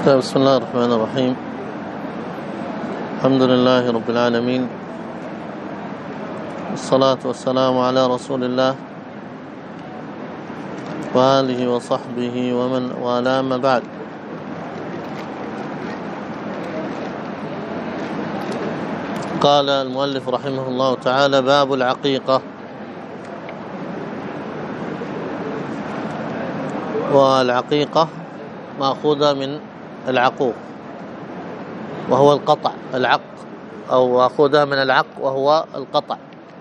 بسم الله الرحمن الرحيم. الحمد لله رب العالمين، والصلاة والسلام على رسول الله وآله وصحبه ومن والاه، ما بعد. قال المؤلف رحمه الله تعالى: باب العقيقة. والعقيقة مأخوذة من العقوق وهو القطع، العق، أو مأخوذة من العق وهو القطع.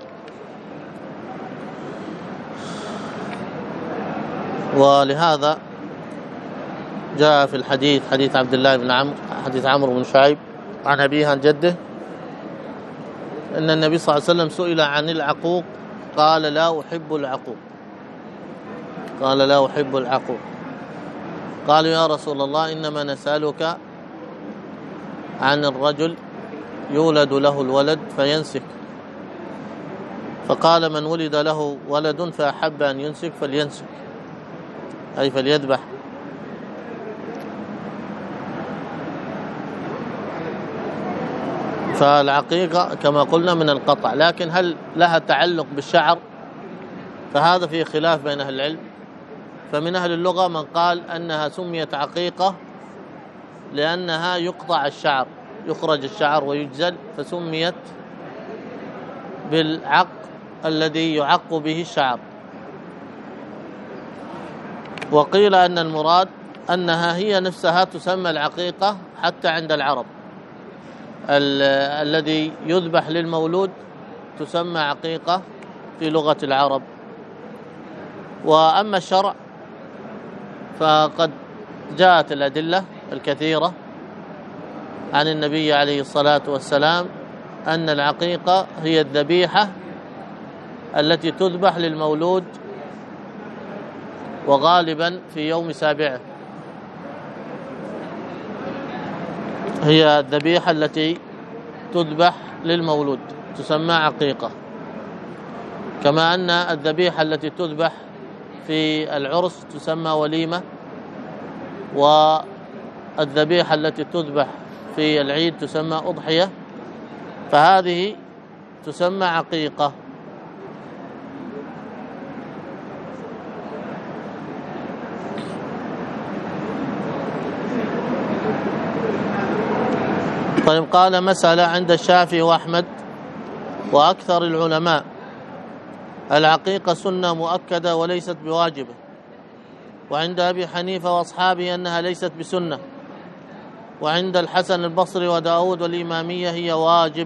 ولهذا جاء في الحديث، حديث عبد الله بن عمرو، حديث عمرو بن شعيب عن أبيه عن جده، أن النبي صلى الله عليه وسلم سئل عن العقوق قال: لا أحب العقوق. قال: لا أحب العقوق. قالوا: يا رسول الله، إنما نسألك عن الرجل يولد له الولد فينسك. فقال: من ولد له ولد فأحب أن ينسك فلينسك، أي فليذبح. فالعقيقة كما قلنا من القطع، لكن هل لها تعلق بالشعر؟ فهذا فيه خلاف بين أهل العلم. فمن أهل اللغة من قال أنها سميت عقيقة لأنها يقطع الشعر، يخرج الشعر ويجزل، فسميت بالعق الذي يعق به الشعر. وقيل أن المراد أنها هي نفسها تسمى العقيقة حتى عند العرب، الذي يذبح للمولود تسمى عقيقة في لغة العرب. وأما الشرع فقد جاءت الأدلة الكثيرة عن النبي عليه الصلاة والسلام أن العقيقة هي الذبيحة التي تذبح للمولود، وغالبا في يوم سابعه. هي الذبيحة التي تذبح للمولود تسمى عقيقة، كما أن الذبيحة التي تذبح في العرس تسمى وليمة، والذبيحة التي تذبح في العيد تسمى أضحية، فهذه تسمى عقيقة. طيب، قال: مسألة عند الشافعي وأحمد وأكثر العلماء: العقيقة سنة مؤكدة وليست بواجبة. وعند أبي حنيفة وأصحابه أنها ليست بسنة. وعند الحسن البصري وداود والإمامية هي واجب.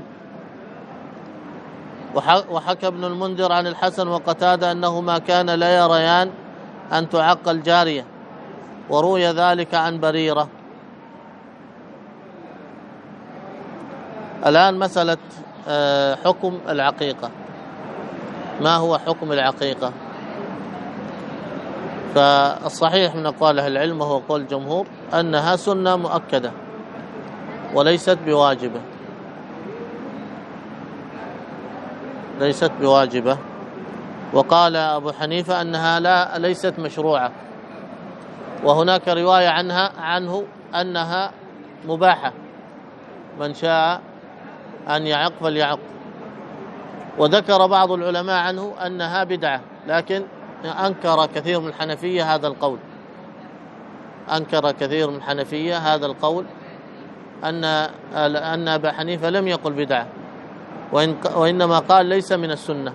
وحكى ابن المنذر عن الحسن وقتادة أنهما كان لا يريان أن تعق الجارية، وروي ذلك عن بريرة. الآن مسألة حكم العقيقة. ما هو حكم العقيقة؟ فالصحيح من أقوال أهل العلم وهو قول الجمهور أنها سنة مؤكدة وليست بواجبة، ليست بواجبة. وقال أبو حنيفة أنها ليست مشروعة، وهناك رواية عنه أنها مباحة، من شاء أن يعق فليعق. وذكر بعض العلماء عنه أنها بدعة، لكن أنكر كثير من الحنفية هذا القول، أنكر كثير من الحنفية هذا القول، أن أبا حنيفة لم يقل بدعة، وإنما قال ليس من السنة.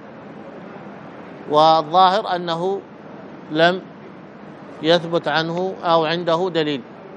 والظاهر أنه لم يثبت عنه أو عنده دليل،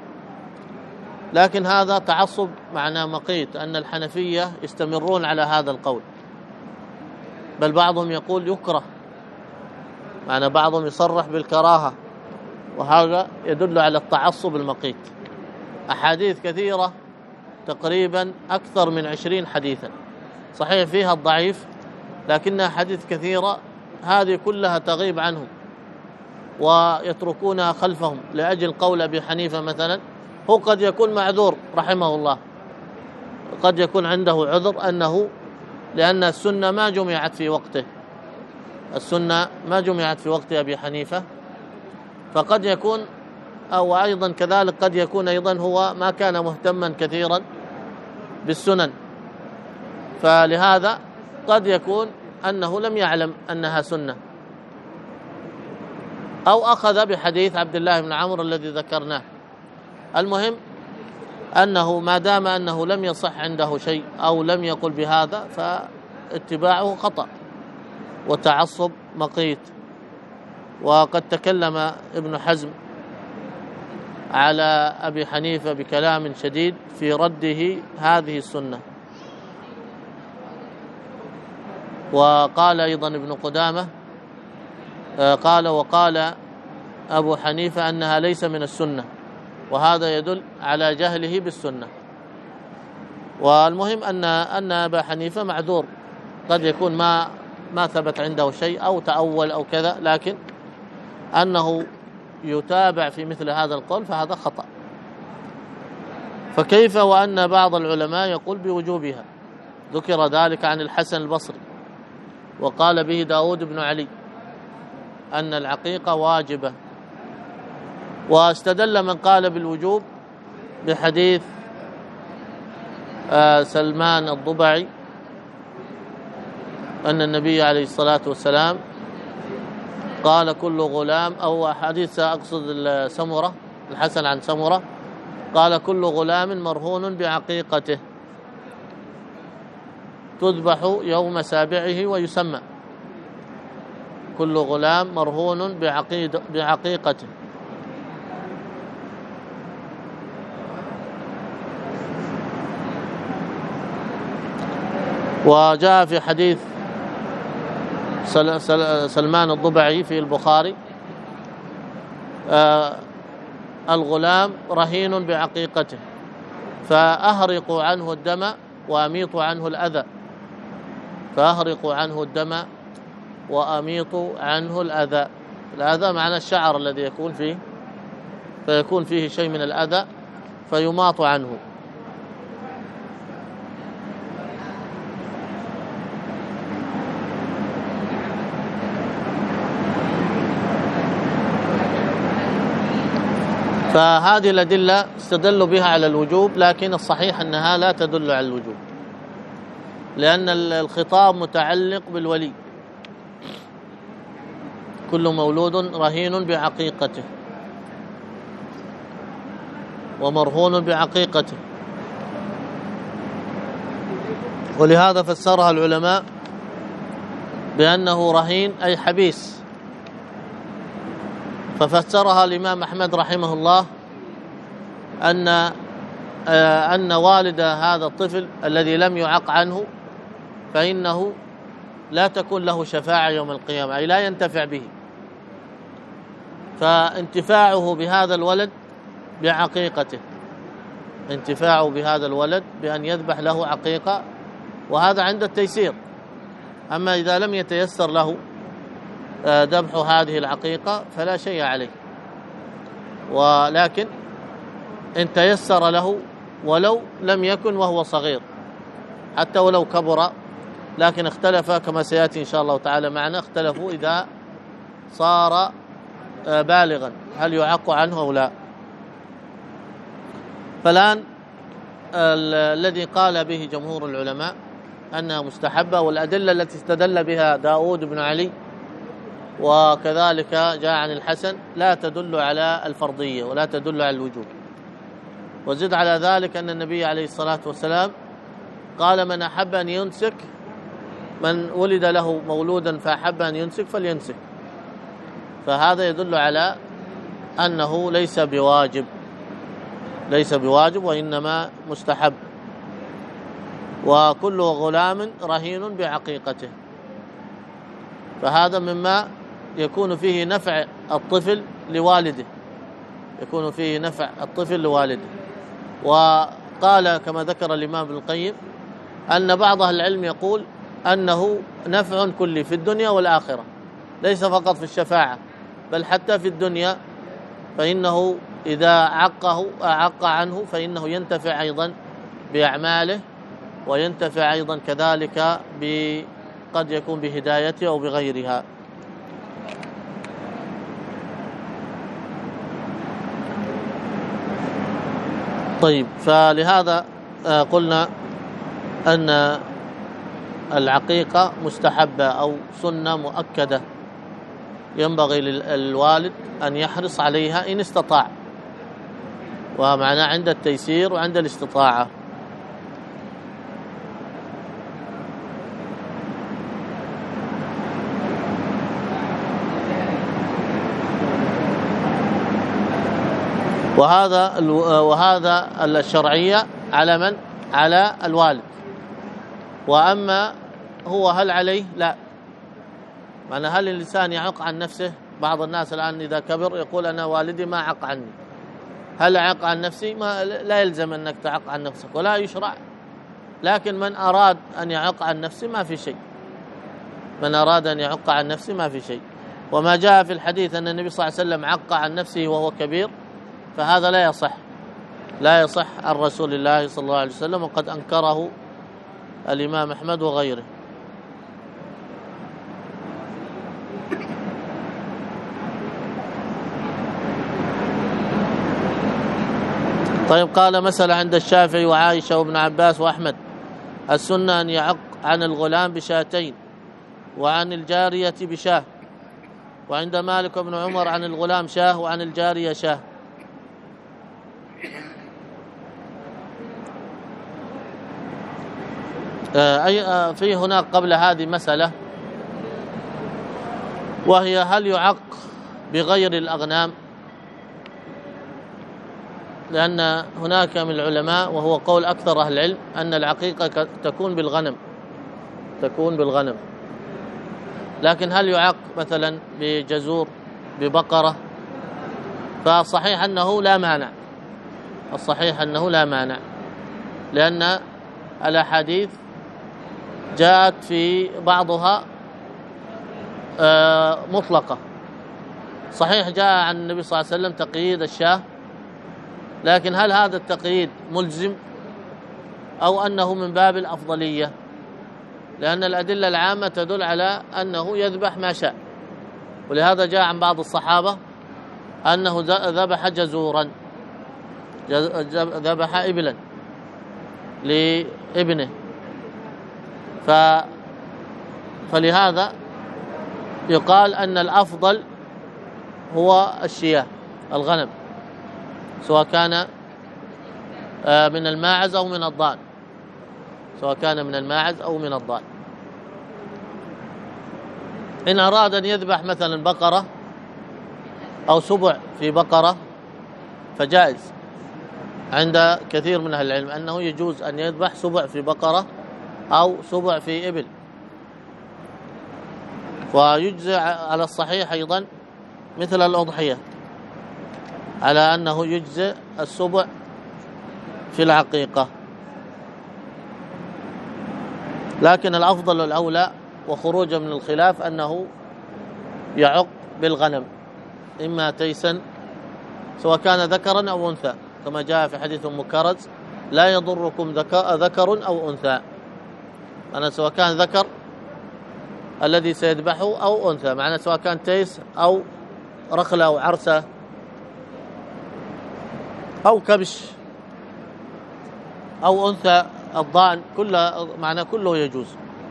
لكن هذا تعصب معنى مقيت، أن الحنفية يستمرون على هذا القول، بل بعضهم يقول يكره، معنى بعضهم يصرح بالكراهة، وهذا يدل على التعصب المقيت. أحاديث كثيرة، تقريبا أكثر من 20 حديثا، صحيح فيها الضعيف، لكنها حديث كثيرة، هذه كلها تغيب عنهم ويتركونها خلفهم لأجل قول أبي حنيفة مثلا. هو قد يكون معذور رحمه الله، قد يكون عنده عذر أنه لأن السنة ما جمعت في وقته، السنة ما جمعت في وقت أبي حنيفة، فقد يكون أو أيضا كذلك قد يكون أيضا هو ما كان مهتما كثيرا بالسنن، فلهذا قد يكون أنه لم يعلم أنها سنة، أو أخذ بحديث عبد الله بن عمرو الذي ذكرناه. المهم أنه ما دام أنه لم يصح عنده شيء أو لم يقل بهذا فاتباعه خطأ وتعصب مقيت. وقد تكلم ابن حزم على أبي حنيفة بكلام شديد في رده هذه السنة. وقال أيضا ابن قدامة وقال أبو حنيفة أنها ليس من السنة، وهذا يدل على جهله بالسنة. والمهم أن أبا حنيفة معذور، قد يكون ما ثبت عنده شيء أو تأول أو كذا، لكن أنه يتابع في مثل هذا القول فهذا خطأ. فكيف وأن بعض العلماء يقول بوجوبها؟ ذكر ذلك عن الحسن البصري، وقال به داود بن علي أن العقيقة واجبة. واستدل من قال بالوجوب بحديث سلمان الضبعي أن النبي عليه الصلاة والسلام قال كل غلام، أو حديث أقصد سمرة، الحسن عن سمرة، قال كل غلام مرهون بعقيقته تذبح يوم سابعه ويسمى. كل غلام مرهون بعقيقته. وجاء في حديث سلمان الضبعي في البخاري الغلام رهين بعقيقته فأهرقوا عنه الدم وأميطوا عنه الأذى. فأهرقوا عنه الدم وأميطوا عنه الأذى. الأذى معنى الشعر الذي يكون فيه، فيكون فيه شيء من الأذى فيماط عنه. فهذه الأدلة استدلوا بها على الوجوب، لكن الصحيح أنها لا تدل على الوجوب، لأن الخطاب متعلق بالولي. كل مولود رهين بعقيقته ومرهون بعقيقته. ولهذا فسرها العلماء بأنه رهين أي حبيس. ففسرها الإمام أحمد رحمه الله أن والد هذا الطفل الذي لم يعق عنه فإنه لا تكون له شفاعة يوم القيامة، أي لا ينتفع به. فانتفاعه بهذا الولد بعقيقته، انتفاعه بهذا الولد بأن يذبح له عقيقة، وهذا عند التيسير. أما إذا لم يتيسر له ذبح هذه العقيقة فلا شيء عليه. ولكن إن تيسر له ولو لم يكن وهو صغير، حتى ولو كبر، لكن اختلف كما سيأتي إن شاء الله تعالى معنا، اختلفوا إذا صار بالغا هل يعق عنه أو لا. فالآن الذي قال به جمهور العلماء أنها مستحبة، والأدلة التي استدل بها داود بن علي وكذلك جاء عن الحسن لا تدل على الفرضية ولا تدل على الوجوب. وزد على ذلك أن النبي عليه الصلاة والسلام قال من أحب أن ينسك، من ولد له مولودا فأحب أن ينسك فلينسك. فهذا يدل على أنه ليس بواجب وإنما مستحب. وكل غلام رهين بعقيقته، فهذا مما يكون فيه نفع الطفل لوالده، يكون فيه نفع الطفل لوالده. وقال كما ذكر الإمام ابن القيم أن بعض أهل العلم يقول أنه نفع كلي في الدنيا والآخرة، ليس فقط في الشفاعة بل حتى في الدنيا، فإنه إذا أعق عنه فإنه ينتفع أيضا بأعماله، وينتفع أيضا كذلك قد يكون بهدايته أو بغيرها. طيب، فلهذا قلنا أن العقيقة مستحبة أو سنة مؤكدة، ينبغي للوالد أن يحرص عليها إن استطاع، ومعنى عند التيسير وعند الاستطاعة. وهذا الشرعية على من؟ على الوالد. وأما هو هل عليه؟ لا. معنى هل الإنسان يعق عن نفسه؟ بعض الناس الآن إذا كبر يقول أنا والدي ما عق عني. هل أعق عن نفسي؟ لا يلزم أنك تعق عن نفسك ولا يشرع، لكن من أراد أن يعق عن نفسه ما في شيء. من أراد أن يعق عن نفسه ما في شيء. وما جاء في الحديث أن النبي صلى الله عليه وسلم عق عن نفسه وهو كبير، فهذا لا يصح عن رسول الله صلى الله عليه وسلم، وقد أنكره الإمام أحمد وغيره. طيب، قال مسألة عند الشافعي وعائشة وابن عباس وأحمد: السنة أن يعق عن الغلام بشاتين، وعن الجارية بشاه. وعند مالك وابن عمر عن الغلام شاه وعن الجارية شاه. في هناك قبل هذه مسألة، وهي هل يعق بغير الأغنام؟ لأن هناك من العلماء، وهو قول أكثر أهل العلم، أن العقيقة تكون بالغنم. لكن هل يعق مثلا بجزور، ببقرة؟ فالصحيح أنه لا مانع، لأن الأحاديث جاءت في بعضها مطلقة. صحيح جاء عن النبي صلى الله عليه وسلم تقييد الشاه، لكن هل هذا التقييد ملزم أو أنه من باب الأفضلية؟ لأن الأدلة العامة تدل على أنه يذبح ما شاء، ولهذا جاء عن بعض الصحابة أنه ذبح جزورا، ذبح إبلا لابنه. فلهذا يقال أن الأفضل هو الشياه، الغنم، سواء كان من الماعز أو من الضأن. إن أراد أن يذبح مثلا بقرة أو سبع في بقرة فجائز عند كثير من أهل العلم، أنه يجوز أن يذبح سبع في بقرة أو سبع في إبل. ويجزئ على الصحيح أيضا مثل الأضحية، على أنه يجزئ السبع في العقيقة. لكن الأفضل والأولى وخروجا من الخلاف أنه يعق بالغنم، إما تيسا سواء كان ذكرا أو أنثى، كما جاء في حديث أم كرز: لا يضركم ذكر أو أنثى. أنا سواء كان ذكر الذي سيذبحه أو أنثى، معنى سواء كان تيس أو رخلة أو عرسة أو كبش أو أنثى الضأن، كله يجوز.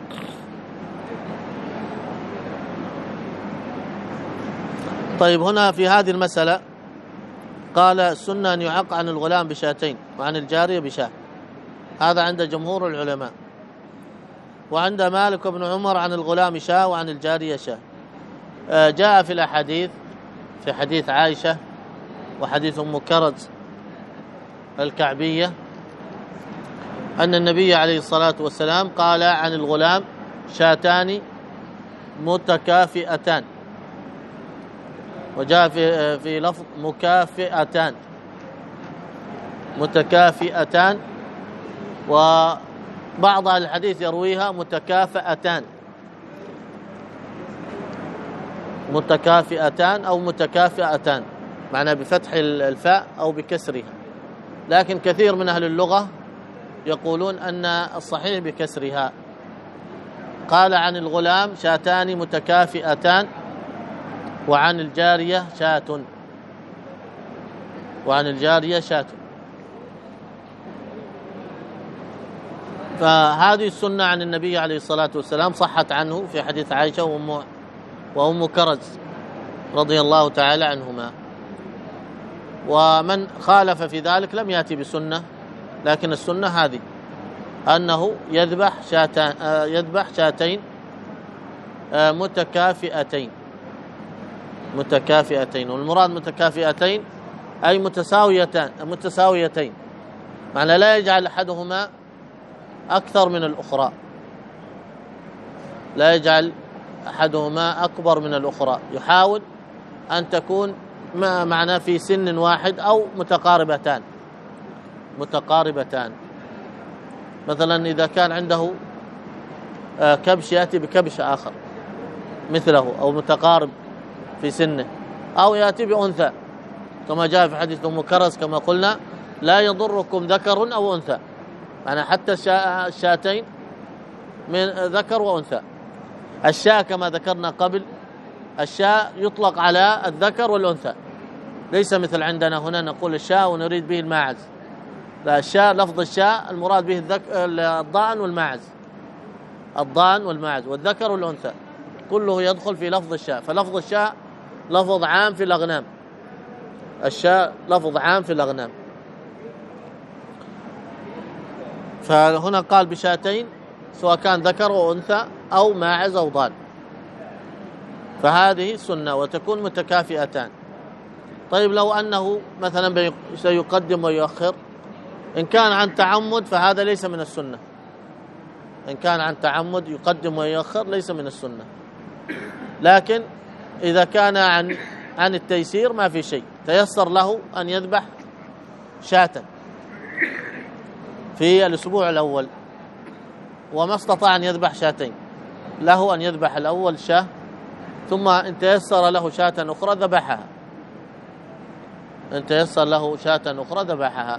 طيب، هنا في هذه المسألة قال: السنة أن يعق عن الغلام بشاتين وعن الجارية بشاه. هذا عند جمهور العلماء. وعند مالك وابن عمر عن الغلام شاه وعن الجارية شاه. جاء في الأحاديث، في حديث عائشة وحديث أم كرز الكعبية، أن النبي عليه الصلاة والسلام قال عن الغلام: شاتان متكافئتان. وجاء في لفظ متكافئتان، وبعض الحديث يرويها متكافئتان أو متكافئتان، معنى بفتح الفاء أو بكسرها. لكن كثير من أهل اللغة يقولون أن الصحيح بكسرها. قال عن الغلام: شاتان متكافئتان، وعن الجارية شاة. فهذه السنة عن النبي عليه الصلاة والسلام صحت عنه في حديث عائشة وأم كرز رضي الله تعالى عنهما. ومن خالف في ذلك لم يأتي بسنة، لكن السنة هذه أنه يذبح شاتين متكافئتين. والمراد متكافئتين أي متساويتين، معنى لا يجعل أحدهما أكثر من الأخرى، لا يجعل أحدهما أكبر من الأخرى، يحاول أن تكون معنى في سن واحد أو متقاربتان. مثلا إذا كان عنده كبش يأتي بكبش آخر مثله أو متقارب في سنه، أو يأتي بأنثى كما جاء في حديث أم كرز كما قلنا: لا يضركم ذكر أو أنثى، يعني حتى الشاتين من ذكر وأنثى. الشاة كما ذكرنا قبل، الشاة يطلق على الذكر والأنثى، ليس مثل عندنا هنا نقول الشاة ونريد به الماعز، لا، الشاة لفظ الشاة المراد به الضأن والماعز، والذكر والأنثى كله يدخل في لفظ الشاة. فلفظ الشاة لفظ عام في الأغنام، الشاة لفظ عام في الأغنام. فهنا قال بشاتين سواء كان ذكر وأنثى أو ماعز أو ضان، فهذه سنة وتكون متكافئتان. طيب لو أنه مثلا سيقدم ويؤخر، إن كان عن تعمد فهذا ليس من السنة، إن كان عن تعمد يقدم ويؤخر ليس من السنة. لكن إذا كان عن التيسير ما في شيء، تيسر له أن يذبح شاة في الأسبوع الأول وما استطاع أن يذبح شاتين، له أن يذبح الأول شاة، ثم إن تيسر له شاة أخرى ذبحها،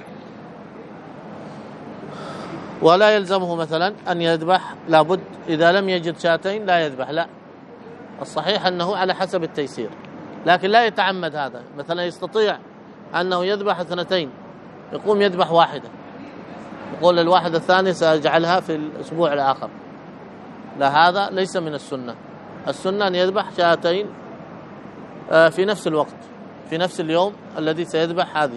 ولا يلزمه مثلا أن يذبح، لابد إذا لم يجد شاتين لا يذبح، لا، الصحيح أنه على حسب التيسير، لكن لا يتعمد هذا. مثلا يستطيع أنه يذبح 2، يقوم يذبح واحدة، يقول الواحدة الثانية سأجعلها في الأسبوع الآخر، لا، هذا ليس من السنة. السنة أن يذبح شاتين في نفس الوقت، في نفس اليوم الذي سيذبح هذه.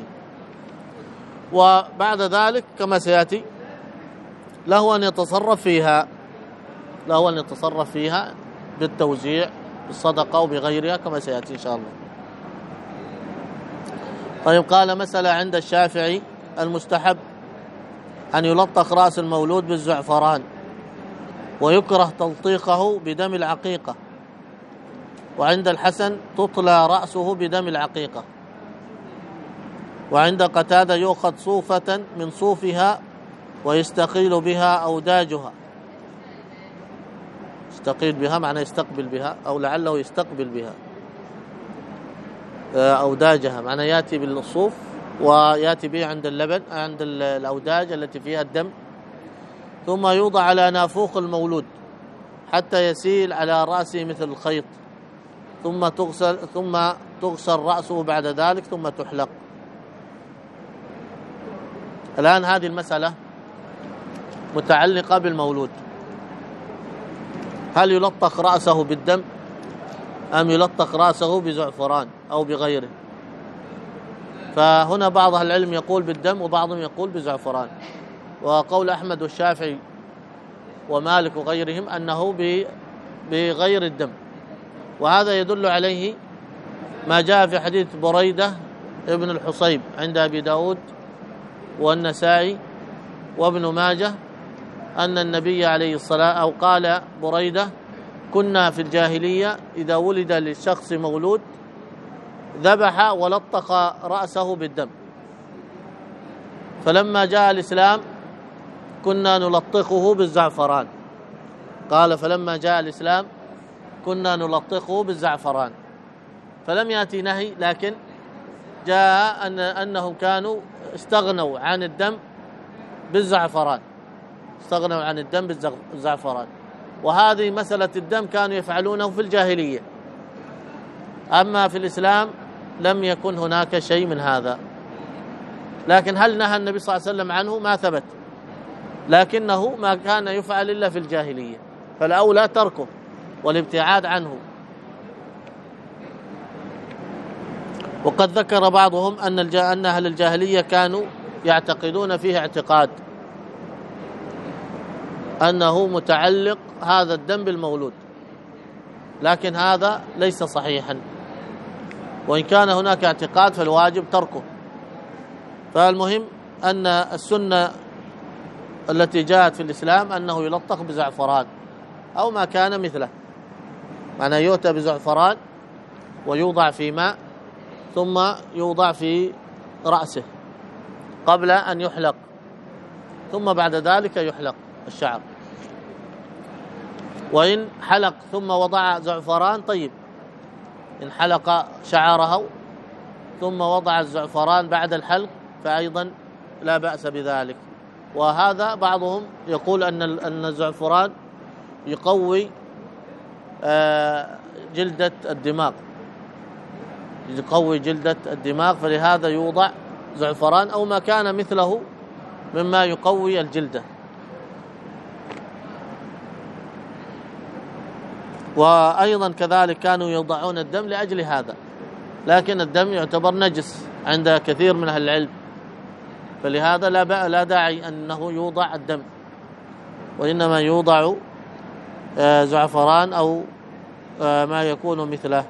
وبعد ذلك كما سيأتي له أن يتصرف فيها بالتوزيع، بالصدقة وبغيرها كما سيأتي إن شاء الله. طيب، قال: مسألة عند الشافعي: المستحب أن يلطخ رأس المولود بالزعفران، ويكره تلطيخه بدم العقيقة، وعند الحسن تطلى رأسه بدم العقيقة، وعند قتادة يؤخذ صوفة من صوفها ويستقيل بها أوداجها. يستقيل بها معنى يستقبل بها، أو لعله يستقبل بها أوداجها، معنى يأتي بالصوف ويأتي به عند اللبن، عند الأوداج التي فيها الدم، ثم يوضع على نافوخ المولود حتى يسيل على رأسه مثل الخيط، ثم تغسل رأسه بعد ذلك، ثم تحلق. الآن هذه المسألة متعلقة بالمولود، هل يلطخ رأسه بالدم أم يلطخ رأسه بزعفران أو بغيره؟ فهنا بعض أهل العلم يقول بالدم وبعضهم يقول بزعفران، وقول أحمد والشافعي ومالك وغيرهم أنه بغير الدم. وهذا يدل عليه ما جاء في حديث بريدة ابن الحصيب عند أبي داود والنسائي وابن ماجه أن النبي عليه الصلاة أو قال بريدة: كنا في الجاهلية إذا ولد للشخص مولود ذبح ولطخ رأسه بالدم، فلما جاء الإسلام كنا نلطخه بالزعفران. قال: فلما جاء الإسلام كنا نلطخه بالزعفران، فلم يأتي نهي، لكن جاء أنهم كانوا استغنوا عن الدم بالزعفران، وهذه مسألة الدم كانوا يفعلونه في الجاهلية، أما في الإسلام لم يكن هناك شيء من هذا. لكن هل نهى النبي صلى الله عليه وسلم عنه؟ ما ثبت، لكنه ما كان يفعل إلا في الجاهلية، فالأولى تركه والابتعاد عنه. وقد ذكر بعضهم أن أهل الجاهلية كانوا يعتقدون فيه اعتقاد أنه متعلق هذا الدم بالمولود، لكن هذا ليس صحيحا، وإن كان هناك اعتقاد فالواجب تركه. فالمهم أن السنة التي جاءت في الإسلام أنه يلطخ بزعفران أو ما كان مثله، معناه يؤتى بزعفران ويوضع في ماء ثم يوضع في رأسه قبل أن يحلق، ثم بعد ذلك يحلق الشعر. وإن حلق ثم وضع زعفران طيب، إن حلق شعره ثم وضع الزعفران بعد الحلق فأيضا لا بأس بذلك. وهذا بعضهم يقول أن الزعفران يقوي جلدة الدماغ، يقوي جلدة الدماغ، فلهذا يوضع زعفران أو ما كان مثله مما يقوي الجلدة. وأيضا كذلك كانوا يوضعون الدم لأجل هذا، لكن الدم يعتبر نجس عند كثير من أهل العلم، فلهذا لا داعي أنه يوضع الدم، وإنما يوضع زعفران أو ما يكون مثله.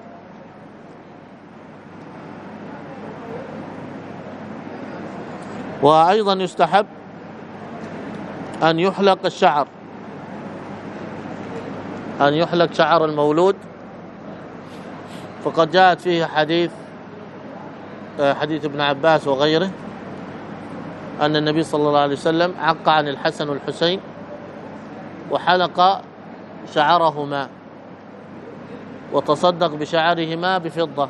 وأيضا يستحب أن يحلق الشعر، أن يحلق شعر المولود، فقد جاءت فيه حديث ابن عباس وغيره أن النبي صلى الله عليه وسلم عق عن الحسن والحسين وحلق شعرهما وتصدق بشعرهما بفضة.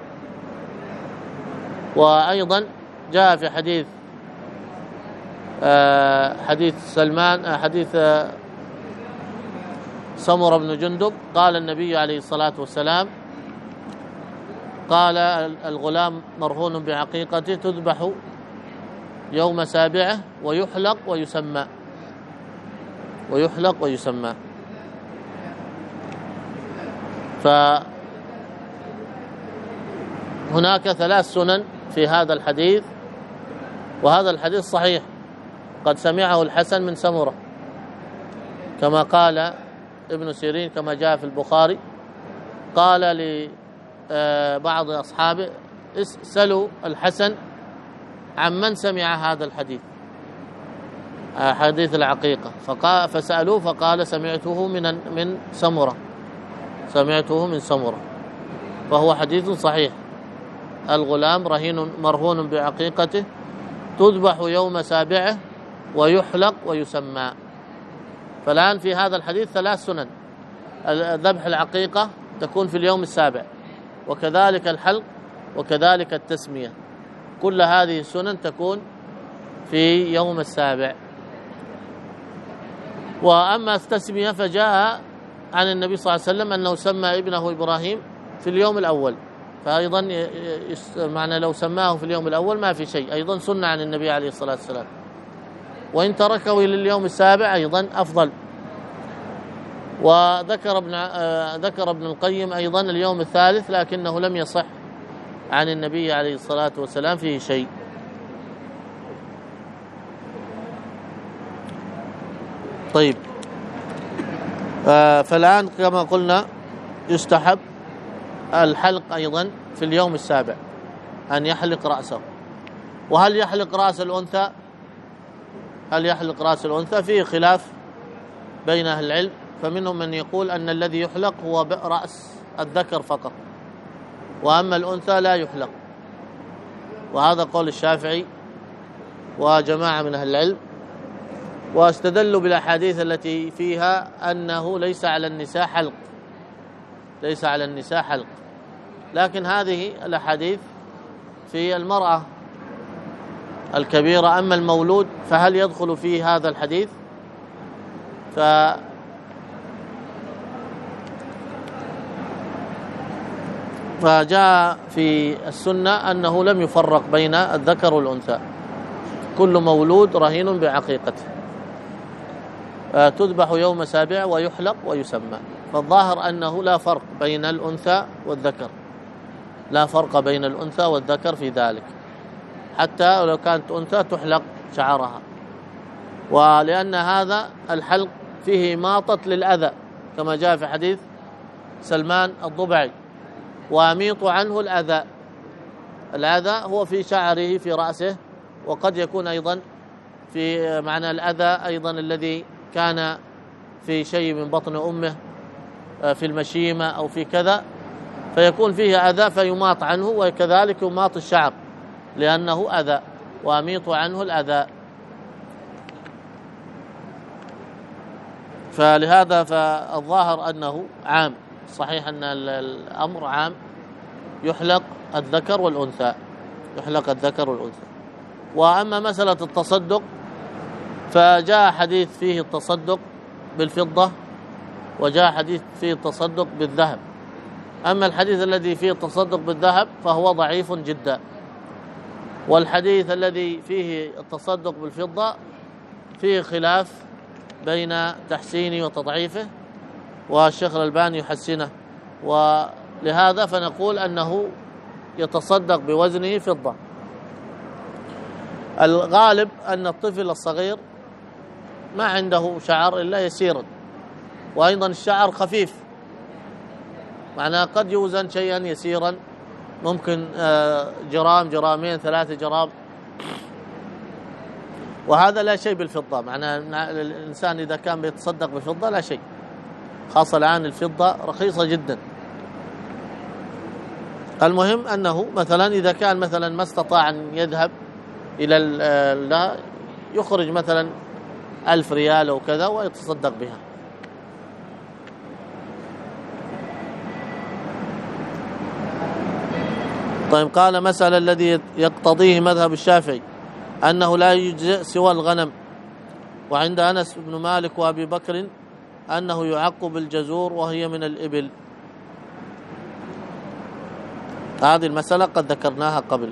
وأيضا جاء في حديث سمرة بن جندب قال النبي عليه الصلاة والسلام قال الغلام مرهون بعقيقته تذبح يوم سابعه ويحلق ويسمى. فهناك 3 سنن في هذا الحديث، وهذا الحديث صحيح، قد سمعه الحسن من سمرة كما قال ابن سيرين كما جاء في البخاري، قال لبعض أصحابه اسألوا الحسن عمن سمع هذا الحديث، حديث العقيقة، فسألوه فقال سمعته من سمرة، فهو حديث صحيح. الغلام مرهون بعقيقته تذبح يوم سابعه ويحلق ويسمى. فالآن في هذا الحديث 3 سنن: ذبح العقيقة تكون في اليوم السابع، وكذلك الحلق، وكذلك التسمية، كل هذه السنن تكون في يوم السابع. وأما التسمية فجاء عن النبي صلى الله عليه وسلم أنه سمى ابنه إبراهيم في اليوم الأول، فأيضا معنى لو سماه في اليوم الأول ما في شيء، أيضا سنة عن النبي عليه الصلاة والسلام. وإن تركه لليوم السابع أيضا أفضل. وذكر ابن القيم أيضا اليوم الثالث، لكنه لم يصح عن النبي عليه الصلاة والسلام فيه شيء. طيب، فالآن كما قلنا يستحب الحلق أيضا في اليوم السابع، أن يحلق رأسه. وهل يحلق رأس الأنثى؟ فيه خلاف بين أهل العلم، فمنهم من يقول أن الذي يحلق هو رأس الذكر فقط، وأما الأنثى لا يحلق، وهذا قول الشافعي وجماعة من أهل العلم. واستدلوا بالأحاديث التي فيها أنه ليس على النساء حلق، لكن هذه الأحاديث في المرأة الكبيرة. أما المولود فهل يدخل فيه هذا الحديث؟ فجاء في السنة أنه لم يفرق بين الذكر والأنثى، كل مولود رهين بعقيقته. تذبح يوم سابع ويحلق ويسمى. فالظاهر أنه لا فرق بين الأنثى والذكر، لا فرق بين الأنثى والذكر في ذلك، حتى لو كانت أنثى تحلق شعرها. ولأن هذا الحلق فيه إماطة للأذى كما جاء في حديث سلمان الضبعي: وأميط عنه الأذى. الأذى هو في شعره في رأسه، وقد يكون أيضا في معنى الأذى أيضا الذي كان في شيء من بطن أمه في المشيمة أو في كذا، فيكون فيه أذى فيماط عنه، وكذلك يماط الشعر لأنه أذى، وأميط عنه الأذى. فلهذا فالظاهر أنه عام، صحيح أن الأمر عام، يحلق الذكر والأنثى، يحلق الذكر والأنثى. وأما مسألة التصدق فجاء حديث فيه التصدق بالفضة، وجاء حديث فيه التصدق بالذهب. أما الحديث الذي فيه التصدق بالذهب فهو ضعيف جدا، والحديث الذي فيه التصدق بالفضة فيه خلاف بين تحسينه وتضعيفه، والشيخ الألباني يحسنه، ولهذا فنقول أنه يتصدق بوزنه فضة. الغالب أن الطفل الصغير ما عنده شعر إلا يسيرا، وأيضا الشعر خفيف، معناه قد يوزن شيئا يسيرا، ممكن جرام، جرامين، 3 جرام، وهذا لا شيء بالفضة. معناه الإنسان إذا كان بيتصدق بالفضة لا شيء، خاصة الآن الفضة رخيصة جدا. المهم أنه مثلا إذا كان مثلا ما استطاع أن يذهب إلى لا يخرج مثلا 1000 ريال أو كذا ويتصدق بها. طيب، قال: مسألة الذي يقتضيه مذهب الشافعي أنه لا يجزئ سوى الغنم، وعند أنس بن مالك وأبي بكر أنه يعق بالجزور وهي من الإبل. هذه المسألة قد ذكرناها قبل.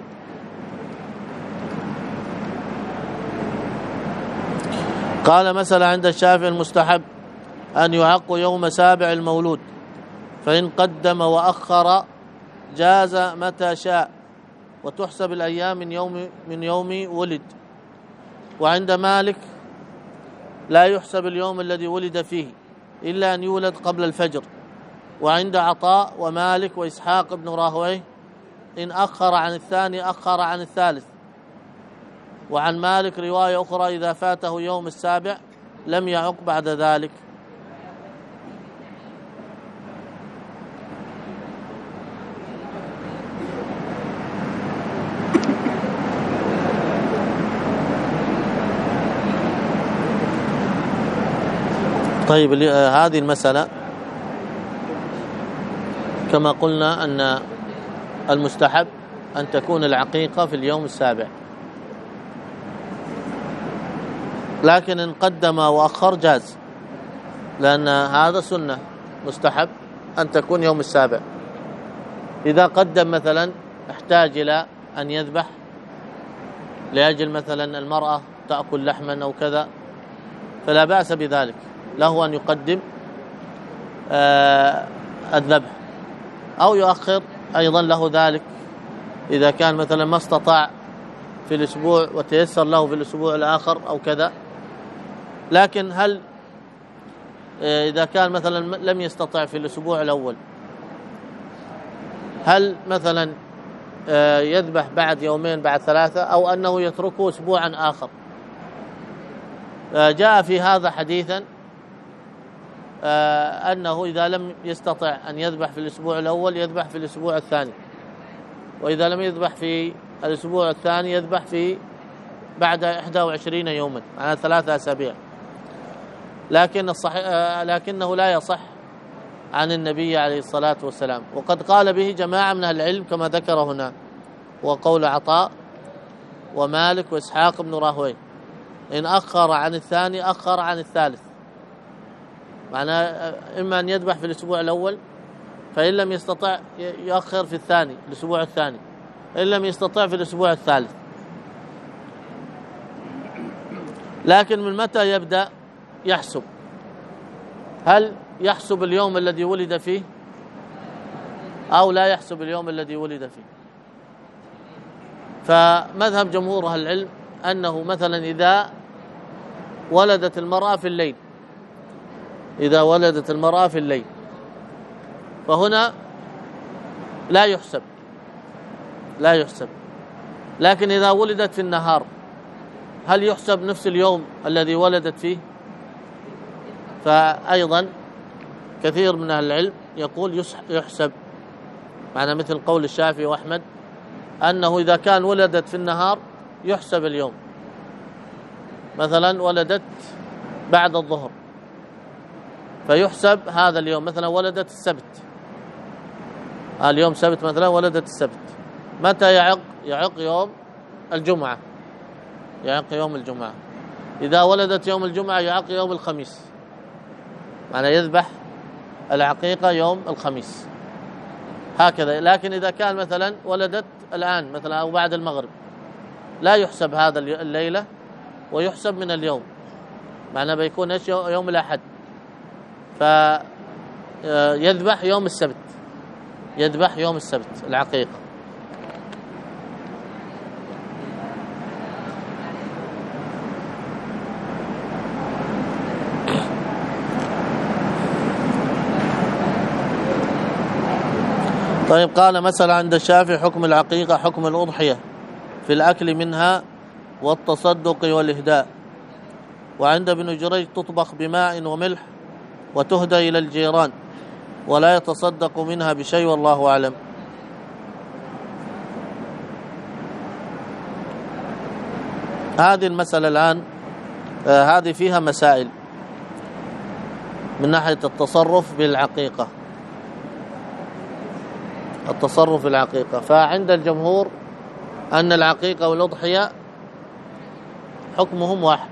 قال: مسألة عند الشافعي المستحب أن يعق يوم سابع المولود، فإن قدم وأخر جاز متى شاء، وتحسب الأيام من يوم ولد. وعند مالك لا يحسب اليوم الذي ولد فيه إلا أن يولد قبل الفجر. وعند عطاء ومالك وإسحاق بن راهويه إن أخر عن الثاني أخر عن الثالث. وعن مالك رواية أخرى: إذا فاته يوم السابع لم يعق بعد ذلك. طيب، هذه المسألة كما قلنا أن المستحب أن تكون العقيقة في اليوم السابع، لكن إن قدم وأخر جاز، لأن هذا سنة، مستحب أن تكون يوم السابع. إذا قدم مثلا احتاج إلى أن يذبح لأجل مثلا المرأة تأكل لحما أو كذا، فلا بأس بذلك، له أن يقدم الذبح، أو يؤخر أيضا له ذلك إذا كان مثلا ما استطاع في الأسبوع وتيسر له في الأسبوع الآخر أو كذا. لكن هل إذا كان مثلا لم يستطع في الأسبوع الأول، هل مثلا يذبح بعد يومين، بعد 3، أو أنه يتركه أسبوعا آخر؟ جاء في هذا حديثا أنه إذا لم يستطع أن يذبح في الأسبوع الأول يذبح في الأسبوع الثاني، وإذا لم يذبح في الأسبوع الثاني يذبح في بعد 21 يوما، على 3 أسابيع. لكنه لا يصح عن النبي عليه الصلاة والسلام، وقد قال به جماعة من العلم كما ذكر هنا، وقول عطاء ومالك وإسحاق بن راهويه: إن أخر عن الثاني أخر عن الثالث. معناه إما أن يذبح في الأسبوع الأول، فإن لم يستطع يؤخر في الثاني، الأسبوع الثاني، إن لم يستطع في الأسبوع الثالث. لكن من متى يبدأ؟ يحسب، هل يحسب اليوم الذي ولد فيه أو لا يحسب اليوم الذي ولد فيه؟ فمذهب جمهور أهل العلم أنه مثلا إذا ولدت المرأة في الليل، إذا ولدت المرأة في الليل فهنا لا يحسب، لا يحسب. لكن إذا ولدت في النهار هل يحسب نفس اليوم الذي ولدت فيه؟ فأيضا كثير من أهل العلم يقول يحسب، معنى مثل قول الشافعي وأحمد أنه إذا كان ولدت في النهار يحسب اليوم، مثلا ولدت بعد الظهر فيحسب هذا اليوم، مثلا ولدت السبت، اليوم سبت مثلا ولدت السبت، متى يعق يوم الجمعة، يعق يوم الجمعة. إذا ولدت يوم الجمعة يعق يوم الخميس، معنى يذبح العقيقة يوم الخميس، هكذا. لكن إذا كان مثلا ولدت الآن مثلا أو بعد المغرب لا يحسب هذا الليلة ويحسب من اليوم، معنى بيكون إيش يوم الأحد، فيذبح يوم السبت، يذبح يوم السبت العقيقة. طيب قال مثلا عند الشافعي حكم العقيقة حكم الأضحية في الأكل منها والتصدق والإهداء، وعند ابن جريج تطبخ بماء وملح وتهدى إلى الجيران ولا يتصدق منها بشيء والله أعلم. هذه المسألة الآن هذه فيها مسائل من ناحية التصرف بالعقيقة، التصرف بالعقيقة. فعند الجمهور أن العقيقة والأضحية حكمهم واحد،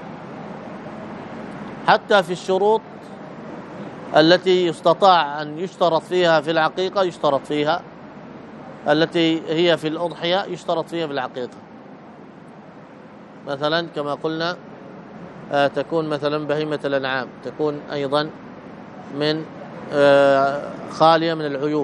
حتى في الشروط التي يستطاع أن يشترط فيها في العقيقة يشترط فيها، التي هي في الأضحية يشترط فيها في العقيقة. مثلا كما قلنا تكون مثلا بهيمة الأنعام، تكون أيضا من خالية من العيوب،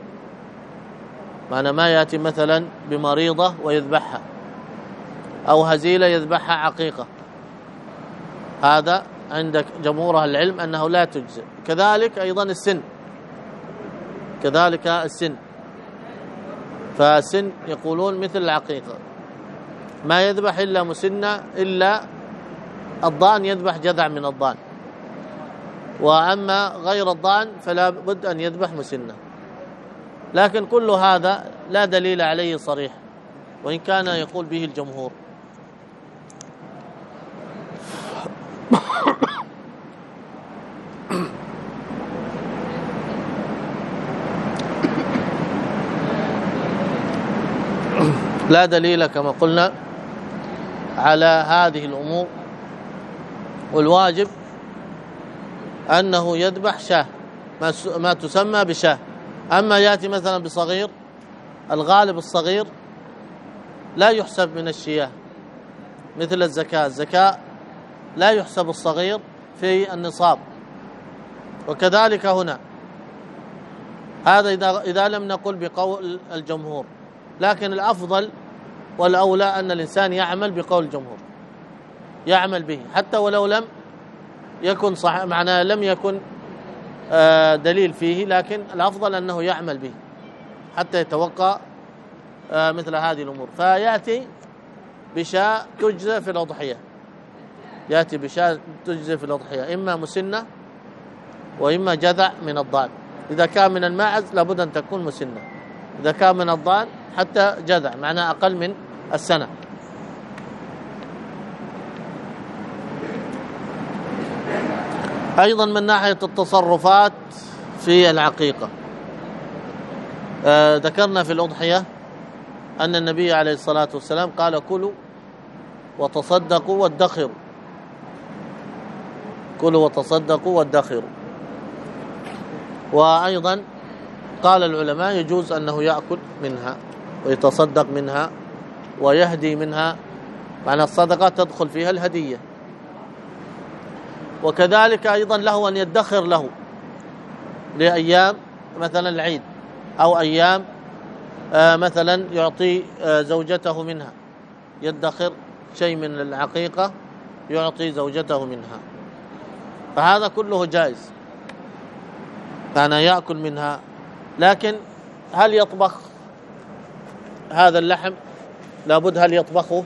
معنى ما يأتي مثلا بمريضة ويذبحها أو هزيلة يذبحها عقيقة، هذا عندك جمهور أهل العلم أنه لا تجزئ. كذلك أيضا السن، كذلك السن، فالسن يقولون مثل العقيقة ما يذبح إلا مسنة، إلا الضان يذبح جذع من الضان، وأما غير الضان فلا بد أن يذبح مسنة. لكن كل هذا لا دليل عليه صريح، وإن كان يقول به الجمهور. لا دليل كما قلنا على هذه الأمور، والواجب أنه يذبح شاه ما تسمى بشاه. أما يأتي مثلا بصغير، الغالب الصغير لا يحسب من الشياه، مثل الزكاة، الزكاة لا يحسب الصغير في النصاب، وكذلك هنا. هذا إذا لم نقل بقول الجمهور، لكن الأفضل والأولى أن الإنسان يعمل بقول الجمهور، يعمل به حتى ولو لم يكن صح، معناه لم يكن دليل فيه، لكن الأفضل أنه يعمل به حتى يتوقع مثل هذه الأمور. فيأتي بشاء تجزى في الأضحية، يأتي بشاء تجزى في الأضحية، إما مسنة وإما جذع من الضان. إذا كان من الماعز لابد أن تكون مسنة، إذا كان من الضان حتى جذع معناه أقل من السنة. أيضا من ناحية التصرفات في العقيقة، ذكرنا في الأضحية أن النبي عليه الصلاة والسلام قال كلوا وتصدقوا وادخروا، كلوا وتصدقوا وادخروا. وأيضا قال العلماء يجوز أنه يأكل منها ويتصدق منها ويهدي منها، معنى الصدقة تدخل فيها الهدية. وكذلك أيضا له أن يدخر له لأيام مثلا العيد، أو أيام مثلا يعطي زوجته منها، يدخر شيء من العقيقة يعطي زوجته منها، فهذا كله جائز، كان يأكل منها. لكن هل يطبخ هذا اللحم؟ لابد هل يطبخه؟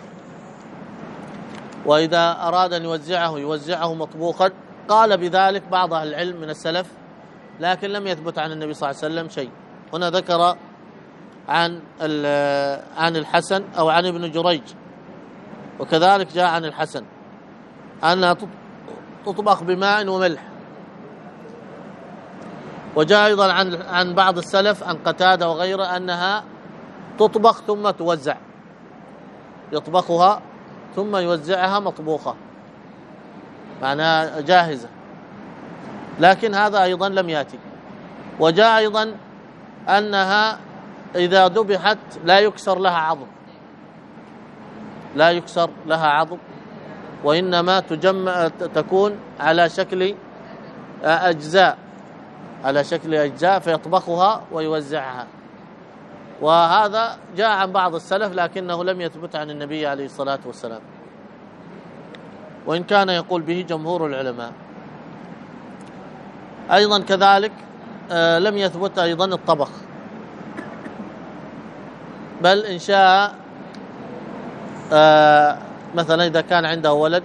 وإذا أراد أن يوزعه مطبوخا. قال بذلك بعض أهل العلم من السلف، لكن لم يثبت عن النبي صلى الله عليه وسلم شيء. هنا ذكر عن الحسن أو عن ابن جريج، وكذلك جاء عن الحسن أنها تطبخ بماء وملح. وجاء أيضا عن بعض السلف عن قتادة وغيره أنها تطبخ ثم توزع، يطبخها ثم يوزعها مطبوخة، معناها جاهزة، لكن هذا أيضا لم يأتي. وجاء أيضا أنها إذا ذبحت لا يكسر لها عظم، وإنما تكون على شكل أجزاء فيطبخها ويوزعها. وهذا جاء عن بعض السلف لكنه لم يثبت عن النبي عليه الصلاة والسلام، وإن كان يقول به جمهور العلماء. أيضا كذلك لم يثبت أيضا الطبخ، بل إن شاء مثلا إذا كان عنده ولد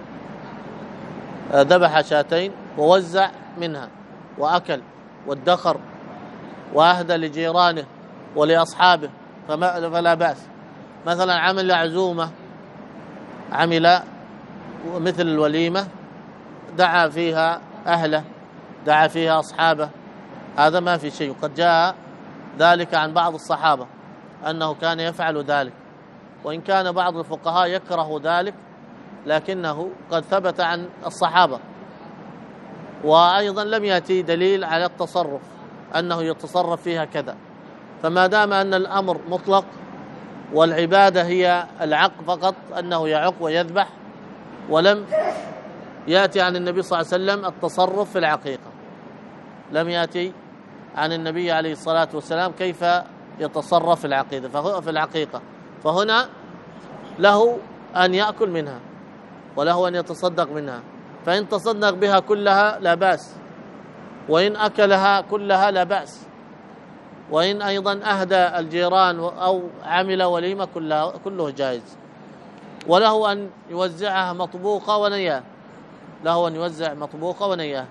ذبح شاتين ووزع منها وأكل وادخر وأهدى لجيرانه ولأصحابه فلا بأس. مثلا عمل عزومة، عمل مثل الوليمة، دعا فيها أهله، دعا فيها أصحابه، هذا ما في شيء. قد جاء ذلك عن بعض الصحابة أنه كان يفعل ذلك، وإن كان بعض الفقهاء يكره ذلك لكنه قد ثبت عن الصحابة. وأيضا لم يأتي دليل على التصرف أنه يتصرف فيها كذا، فما دام أن الأمر مطلق والعبادة هي العق فقط، أنه يعق ويذبح، ولم يأتي عن النبي صلى الله عليه وسلم التصرف في العقيقة، لم يأتي عن النبي عليه الصلاة والسلام كيف يتصرف في العقيقة، فهنا له أن يأكل منها وله أن يتصدق منها، فإن تصدق بها كلها لا بأس، وإن أكلها كلها لا بأس، وإن أيضا أهدى الجيران أو عمل وليمة كله جائز. وله أن يوزعها مطبوخة ونياه، له أن يوزع مطبوخة ونياه،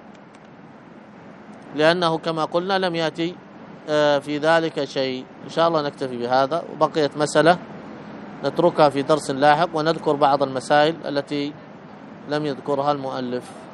لأنه كما قلنا لم يأتي في ذلك شيء. إن شاء الله نكتفي بهذا، وبقيت مسألة نتركها في درس لاحق، ونذكر بعض المسائل التي لم يذكرها المؤلف.